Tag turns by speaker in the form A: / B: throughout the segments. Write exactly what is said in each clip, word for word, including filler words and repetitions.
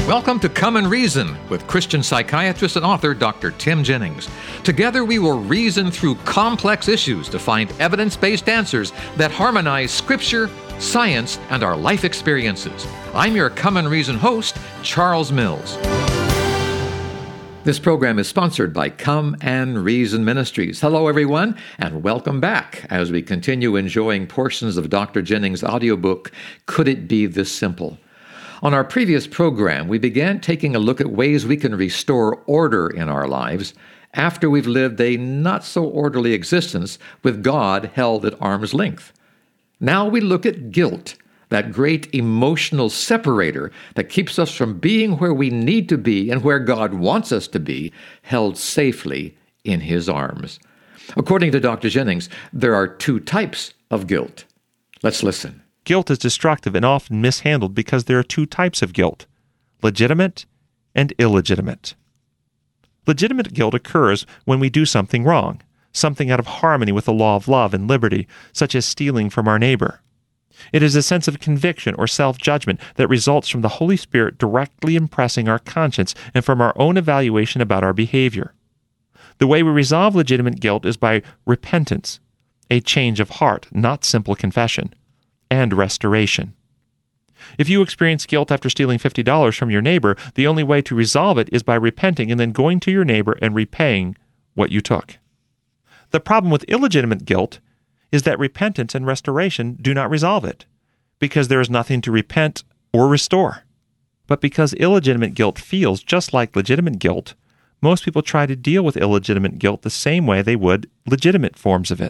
A: Welcome to Come and Reason with Christian psychiatrist and author Doctor Tim Jennings. Together we will reason through complex issues to find evidence-based answers that harmonize Scripture, science, and our life experiences. I'm your Come and Reason host, Charles Mills. This program is sponsored by Come and Reason Ministries. Hello, everyone, and welcome back as we continue enjoying portions of Doctor Jennings' audiobook, Could It Be This Simple? On our previous program, we began taking a look at ways we can restore order in our lives after we've lived a not-so-orderly existence with God held at arm's length. Now we look at guilt, that great emotional separator that keeps us from being where we need to be and where God wants us to be, held safely in His arms. According to Doctor Jennings, there are two types of guilt. Let's listen.
B: Guilt is destructive and often mishandled because there are two types of guilt, legitimate and illegitimate. Legitimate guilt occurs when we do something wrong, something out of harmony with the law of love and liberty, such as stealing from our neighbor. It is a sense of conviction or self-judgment that results from the Holy Spirit directly impressing our conscience and from our own evaluation about our behavior. The way we resolve legitimate guilt is by repentance, a change of heart, not simple confession, and restoration. If you experience guilt after stealing fifty dollars from your neighbor, the only way to resolve it is by repenting and then going to your neighbor and repaying what you took. The problem with illegitimate guilt is that repentance and restoration do not resolve it, because there is nothing to repent or restore. But because illegitimate guilt feels just like legitimate guilt, most people try to deal with illegitimate guilt the same way they would legitimate forms of it.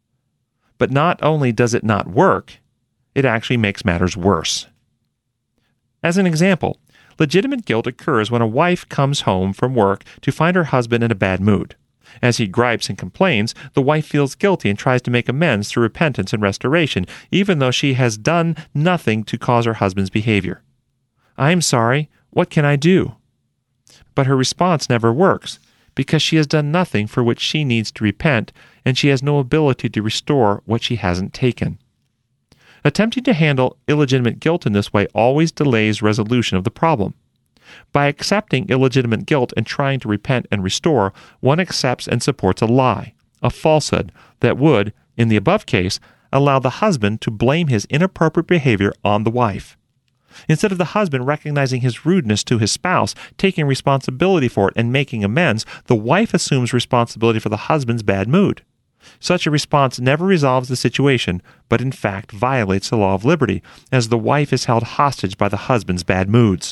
B: But not only does it not work, it actually makes matters worse. As an example, legitimate guilt occurs when a wife comes home from work to find her husband in a bad mood. As he gripes and complains, the wife feels guilty and tries to make amends through repentance and restoration, even though she has done nothing to cause her husband's behavior. "I'm sorry, what can I do?" But her response never works, because she has done nothing for which she needs to repent, and she has no ability to restore what she hasn't taken. Attempting to handle illegitimate guilt in this way always delays resolution of the problem. By accepting illegitimate guilt and trying to repent and restore, one accepts and supports a lie, a falsehood, that would, in the above case, allow the husband to blame his inappropriate behavior on the wife. Instead of the husband recognizing his rudeness to his spouse, taking responsibility for it, and making amends, the wife assumes responsibility for the husband's bad mood. Such a response never resolves the situation, but in fact violates the law of liberty, as the wife is held hostage by the husband's bad moods.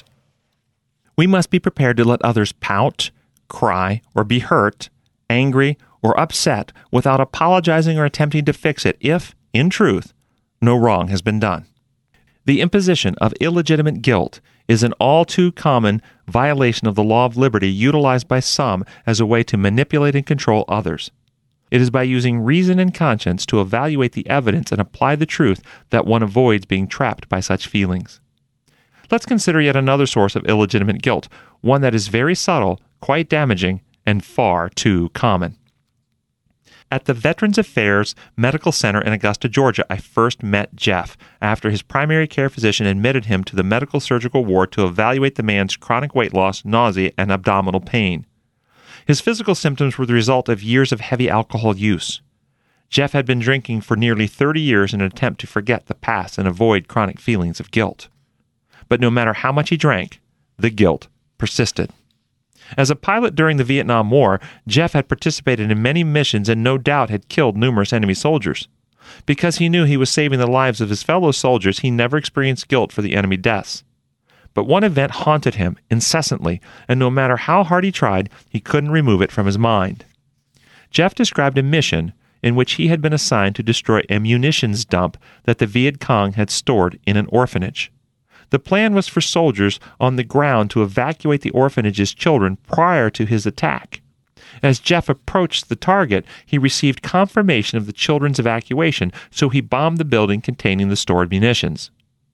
B: We must be prepared to let others pout, cry, or be hurt, angry, or upset without apologizing or attempting to fix it if, in truth, no wrong has been done. The imposition of illegitimate guilt is an all too common violation of the law of liberty utilized by some as a way to manipulate and control others. It is by using reason and conscience to evaluate the evidence and apply the truth that one avoids being trapped by such feelings. Let's consider yet another source of illegitimate guilt, one that is very subtle, quite damaging, and far too common. At the Veterans Affairs Medical Center in Augusta, Georgia, I first met Jeff after his primary care physician admitted him to the medical surgical ward to evaluate the man's chronic weight loss, nausea, and abdominal pain. His physical symptoms were the result of years of heavy alcohol use. Jeff had been drinking for nearly thirty years in an attempt to forget the past and avoid chronic feelings of guilt. But no matter how much he drank, the guilt persisted. As a pilot during the Vietnam War, Jeff had participated in many missions and no doubt had killed numerous enemy soldiers. Because he knew he was saving the lives of his fellow soldiers, he never experienced guilt for the enemy deaths. But one event haunted him incessantly, and no matter how hard he tried, he couldn't remove it from his mind. Jeff described a mission in which he had been assigned to destroy a munitions dump that the Viet Cong had stored in an orphanage. The plan was for soldiers on the ground to evacuate the orphanage's children prior to his attack. As Jeff approached the target, he received confirmation of the children's evacuation, so he bombed the building containing the stored munitions.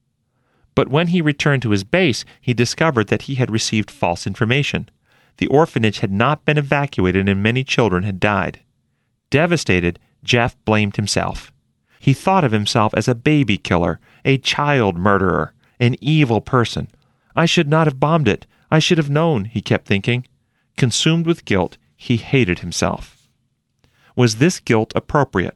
B: But when he returned to his base, he discovered that he had received false information. The orphanage had not been evacuated and many children had died. Devastated, Jeff blamed himself. He thought of himself as a baby killer, a child murderer, an evil person, I should not have bombed it. I should have known, he kept thinking. Consumed with guilt, he hated himself. Was this guilt appropriate?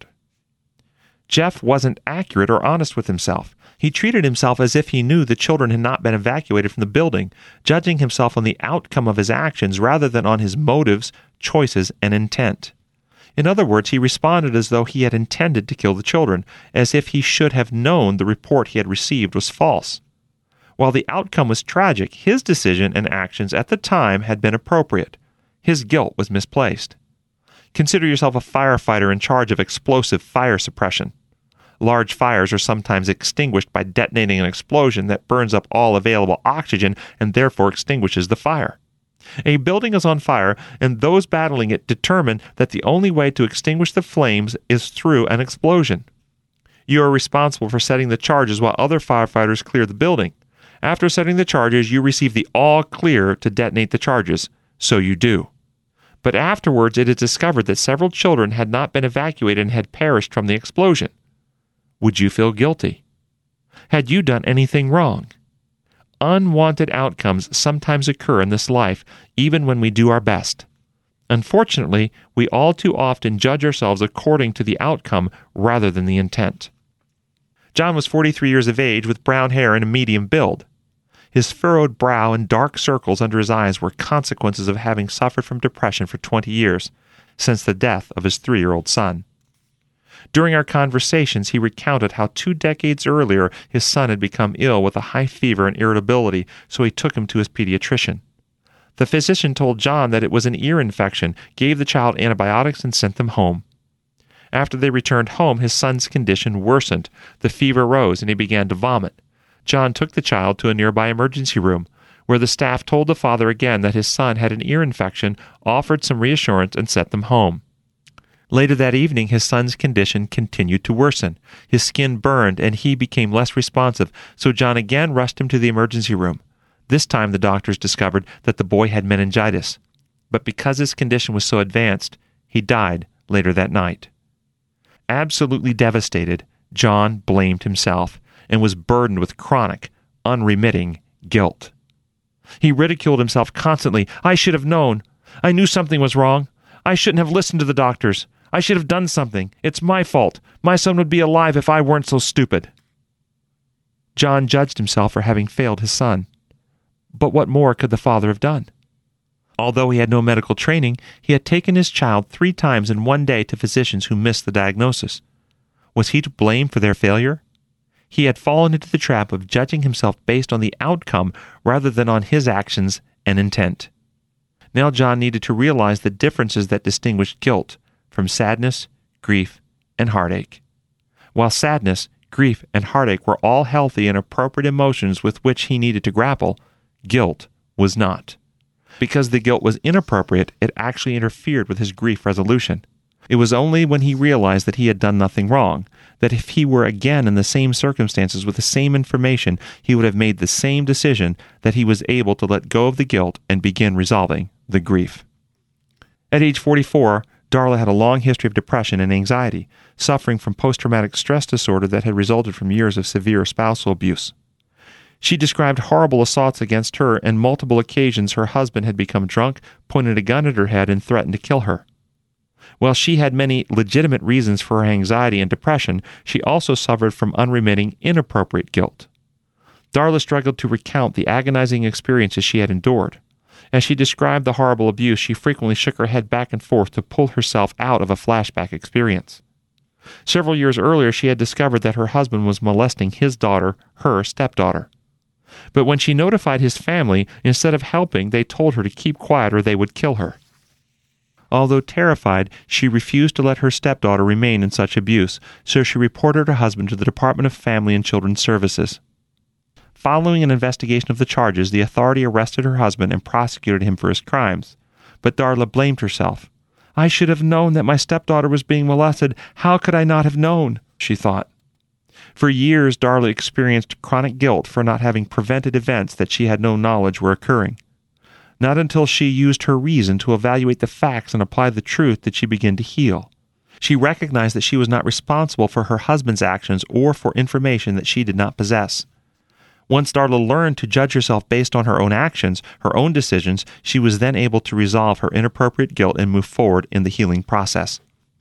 B: Jeff wasn't accurate or honest with himself. He treated himself as if he knew the children had not been evacuated from the building, judging himself on the outcome of his actions rather than on his motives, choices, and intent. In other words, he responded as though he had intended to kill the children, as if he should have known the report he had received was false. While the outcome was tragic, his decision and actions at the time had been appropriate. His guilt was misplaced. Consider yourself a firefighter in charge of explosive fire suppression. Large fires are sometimes extinguished by detonating an explosion that burns up all available oxygen and therefore extinguishes the fire. A building is on fire, and those battling it determine that the only way to extinguish the flames is through an explosion. You are responsible for setting the charges while other firefighters clear the building. After setting the charges, you receive the all clear to detonate the charges. So you do. But afterwards, it is discovered that several children had not been evacuated and had perished from the explosion. Would you feel guilty? Had you done anything wrong? Unwanted outcomes sometimes occur in this life, even when we do our best. Unfortunately, we all too often judge ourselves according to the outcome rather than the intent. John was forty-three years of age with brown hair and a medium build. His furrowed brow and dark circles under his eyes were consequences of having suffered from depression for twenty years, since the death of his three-year-old son. During our conversations, he recounted how two decades earlier his son had become ill with a high fever and irritability, so he took him to his pediatrician. The physician told John that it was an ear infection, gave the child antibiotics, and sent them home. After they returned home, his son's condition worsened. The fever rose, and he began to vomit. John took the child to a nearby emergency room, where the staff told the father again that his son had an ear infection, offered some reassurance, and sent them home. Later that evening, his son's condition continued to worsen. His skin burned, and he became less responsive, so John again rushed him to the emergency room. This time, the doctors discovered that the boy had meningitis. But because his condition was so advanced, he died later that night. Absolutely devastated, John blamed himself and was burdened with chronic, unremitting guilt. He ridiculed himself constantly. I should have known. I knew something was wrong. I shouldn't have listened to the doctors. I should have done something. It's my fault. My son would be alive if I weren't so stupid. John judged himself for having failed his son. But what more could the father have done? Although he had no medical training, he had taken his child three times in one day to physicians who missed the diagnosis. Was he to blame for their failure? He had fallen into the trap of judging himself based on the outcome rather than on his actions and intent. Now John needed to realize the differences that distinguished guilt from sadness, grief, and heartache. While sadness, grief, and heartache were all healthy and appropriate emotions with which he needed to grapple, guilt was not. Because the guilt was inappropriate, it actually interfered with his grief resolution. It was only when he realized that he had done nothing wrong, that if he were again in the same circumstances with the same information, he would have made the same decision, that he was able to let go of the guilt and begin resolving the grief. At age forty-four, Darla had a long history of depression and anxiety, suffering from post-traumatic stress disorder that had resulted from years of severe spousal abuse. She described horrible assaults against her, and multiple occasions her husband had become drunk, pointed a gun at her head, and threatened to kill her. While she had many legitimate reasons for her anxiety and depression, she also suffered from unremitting, inappropriate guilt. Darla struggled to recount the agonizing experiences she had endured. As she described the horrible abuse, she frequently shook her head back and forth to pull herself out of a flashback experience. Several years earlier, she had discovered that her husband was molesting his daughter, her stepdaughter. But when she notified his family, instead of helping, they told her to keep quiet or they would kill her. Although terrified, she refused to let her stepdaughter remain in such abuse, so she reported her husband to the Department of Family and Children's Services. Following an investigation of the charges, the authority arrested her husband and prosecuted him for his crimes. But Darla blamed herself. I should have known that my stepdaughter was being molested. How could I not have known? She thought. For years, Darla experienced chronic guilt for not having prevented events that she had no knowledge were occurring. Not until she used her reason to evaluate the facts and apply the truth did she begin to heal. She recognized that she was not responsible for her husband's actions or for information that she did not possess. Once Darla learned to judge herself based on her own actions, her own decisions, she was then able to resolve her inappropriate guilt and move forward in the healing process.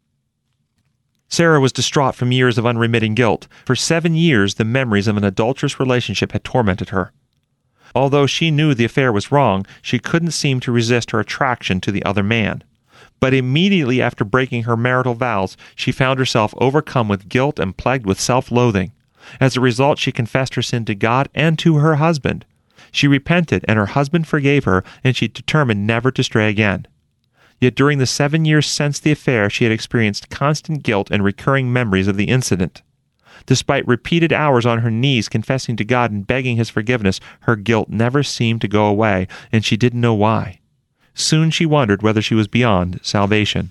B: Sarah was distraught from years of unremitting guilt. For seven years, the memories of an adulterous relationship had tormented her. Although she knew the affair was wrong, she couldn't seem to resist her attraction to the other man. But immediately after breaking her marital vows, she found herself overcome with guilt and plagued with self-loathing. As a result, she confessed her sin to God and to her husband. She repented, and her husband forgave her, and she determined never to stray again. Yet during the seven years since the affair, she had experienced constant guilt and recurring memories of the incident. Despite repeated hours on her knees confessing to God and begging His forgiveness, her guilt never seemed to go away, and she didn't know why. Soon she wondered whether she was beyond salvation.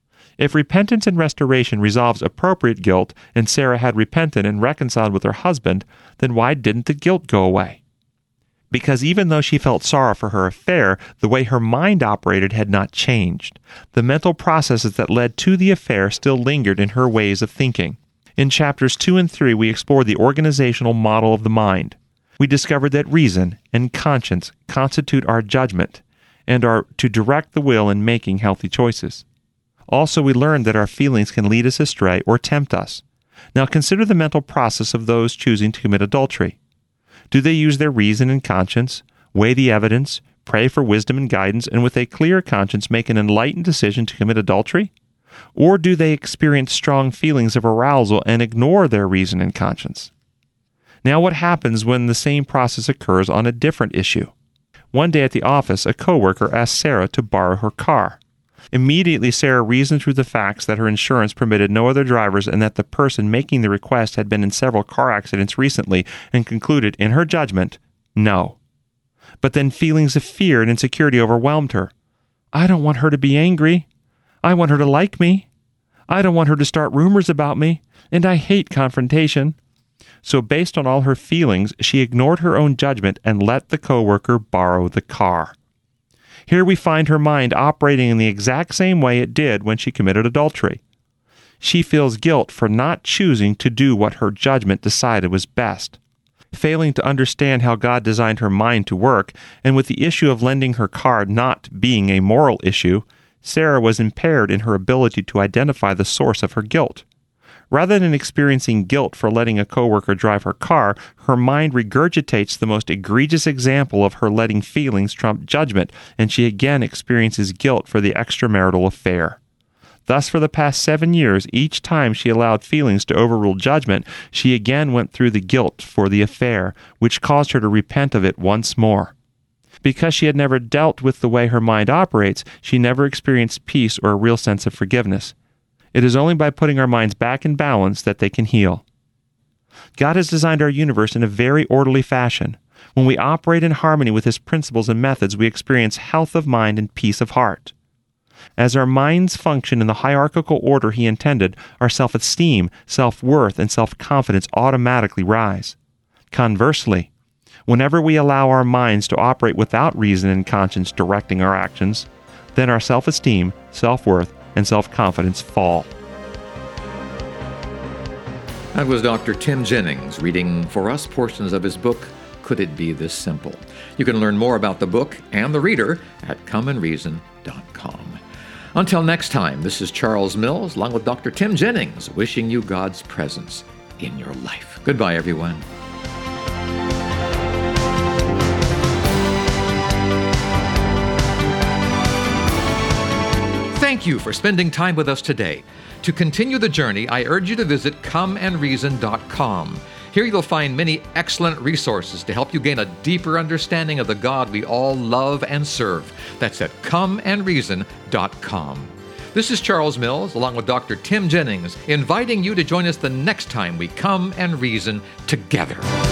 B: If repentance and restoration resolves appropriate guilt, and Sarah had repented and reconciled with her husband, then why didn't the guilt go away? Because even though she felt sorrow for her affair, the way her mind operated had not changed. The mental processes that led to the affair still lingered in her ways of thinking. In chapters two and three, we explored the organizational model of the mind. We discovered that reason and conscience constitute our judgment and are to direct the will in making healthy choices. Also, we learned that our feelings can lead us astray or tempt us. Now consider the mental process of those choosing to commit adultery. Do they use their reason and conscience, weigh the evidence, pray for wisdom and guidance, and with a clear conscience make an enlightened decision to commit adultery? Or do they experience strong feelings of arousal and ignore their reason and conscience? Now what happens when the same process occurs on a different issue? One day at the office, a coworker asked Sarah to borrow her car. Immediately, Sarah reasoned through the facts that her insurance permitted no other drivers and that the person making the request had been in several car accidents recently, and concluded, in her judgment, no. But then feelings of fear and insecurity overwhelmed her. I don't want her to be angry. I want her to like me. I don't want her to start rumors about me, and I hate confrontation. So based on all her feelings, she ignored her own judgment and let the coworker borrow the car. Here we find her mind operating in the exact same way it did when she committed adultery. She feels guilt for not choosing to do what her judgment decided was best. Failing to understand how God designed her mind to work, and with the issue of lending her car not being a moral issue, Sarah was impaired in her ability to identify the source of her guilt. Rather than experiencing guilt for letting a coworker drive her car, her mind regurgitates the most egregious example of her letting feelings trump judgment, and she again experiences guilt for the extramarital affair. Thus, for the past seven years, each time she allowed feelings to overrule judgment, she again went through the guilt for the affair, which caused her to repent of it once more. Because she had never dealt with the way her mind operates, she never experienced peace or a real sense of forgiveness. It is only by putting our minds back in balance that they can heal. God has designed our universe in a very orderly fashion. When we operate in harmony with His principles and methods, we experience health of mind and peace of heart. As our minds function in the hierarchical order He intended, our self-esteem, self-worth, and self-confidence automatically rise. Conversely, whenever we allow our minds to operate without reason and conscience directing our actions, then our self-esteem, self-worth, and self-confidence fall.
A: That was Doctor Tim Jennings reading for us portions of his book, Could It Be This Simple? You can learn more about the book and the reader at come and reason dot com. Until next time, this is Charles Mills, along with Doctor Tim Jennings, wishing you God's presence in your life. Goodbye, everyone. Thank you for spending time with us today. To continue the journey, I urge you to visit come and reason dot com. Here you'll find many excellent resources to help you gain a deeper understanding of the God we all love and serve. That's at come and reason dot com. This is Charles Mills, along with Doctor Tim Jennings, inviting you to join us the next time we come and reason together.